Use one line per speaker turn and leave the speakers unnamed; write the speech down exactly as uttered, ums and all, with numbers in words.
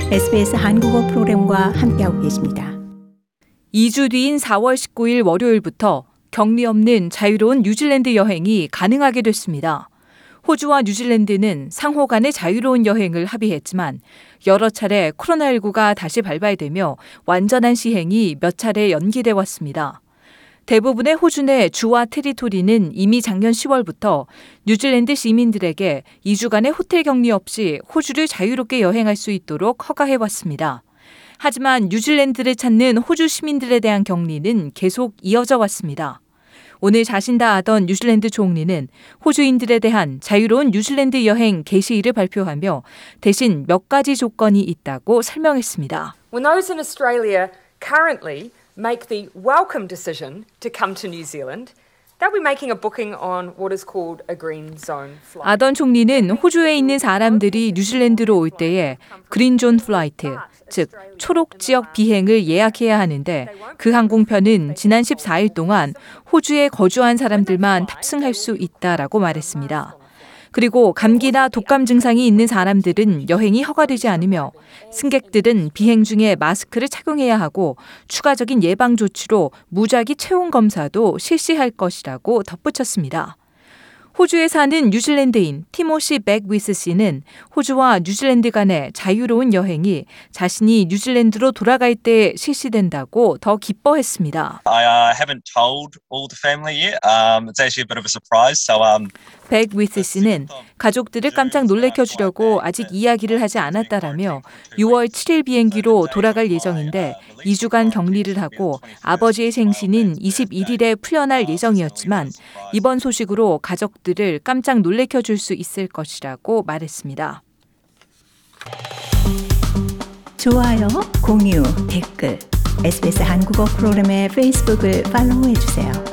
에스비에스 한국어 프로그램과 함께하고 계십니다.
이 주 뒤인 사월 십구일 월요일부터 격리 없는 자유로운 뉴질랜드 여행이 가능하게 됐습니다. 호주와 뉴질랜드는 상호 간의 자유로운 여행을 합의했지만 여러 차례 코로나십구가 다시 발발되며 완전한 시행이 몇 차례 연기돼 왔습니다. 대부분의 호주 내 주와 테리토리는 이미 작년 시월부터 뉴질랜드 시민들에게 이 주간의 호텔 격리 없이 호주를 자유롭게 여행할 수 있도록 허가해왔습니다. 하지만 뉴질랜드를 찾는 호주 시민들에 대한 격리는 계속 이어져 왔습니다. 오늘 자신 다 하던 뉴질랜드 총리는 호주인들에 대한 자유로운 뉴질랜드 여행 개시일을 발표하며 대신 몇 가지 조건이 있다고 설명했습니다.
When those in Australia currently make the welcome decision to come to New Zealand, they'll be making a booking on what is called a green zone flight.
아던 총리는 호주에 있는 사람들이 뉴질랜드로 올 때에 그린존 플라이트, 즉 초록 지역 비행을 예약해야 하는데 그 항공편은 지난 십사일 동안 호주에 거주한 사람들만 탑승할 수 있다라고 말했습니다. 그리고 감기나 독감 증상이 있는 사람들은 여행이 허가되지 않으며 승객들은 비행 중에 마스크를 착용해야 하고 추가적인 예방 조치로 무작위 체온 검사도 실시할 것이라고 덧붙였습니다. 호주에 사는 뉴질랜드인 티모시 백위스 씨는 호주와 뉴질랜드 간의 자유로운 여행이 자신이 뉴질랜드로 돌아갈 때 실시된다고 더 기뻐했습니다.
I uh, haven't told all the family yet. Um, it's actually a bit of a surprise. So um.
백위스 씨는 가족들을 깜짝 놀래켜 주려고 아직 이야기를 하지 않았다라며 유월 칠일 비행기로 돌아갈 예정인데 이 주간 격리를 하고 아버지의 생신인 이십일일에 풀려날 예정이었지만 이번 소식으로 가족들을 깜짝 놀래켜 줄 수 있을 것이라고 말했습니다.
좋아요, 공유, 댓글, 에스비에스 한국어 프로그램의 페이스북을 팔로우해 주세요.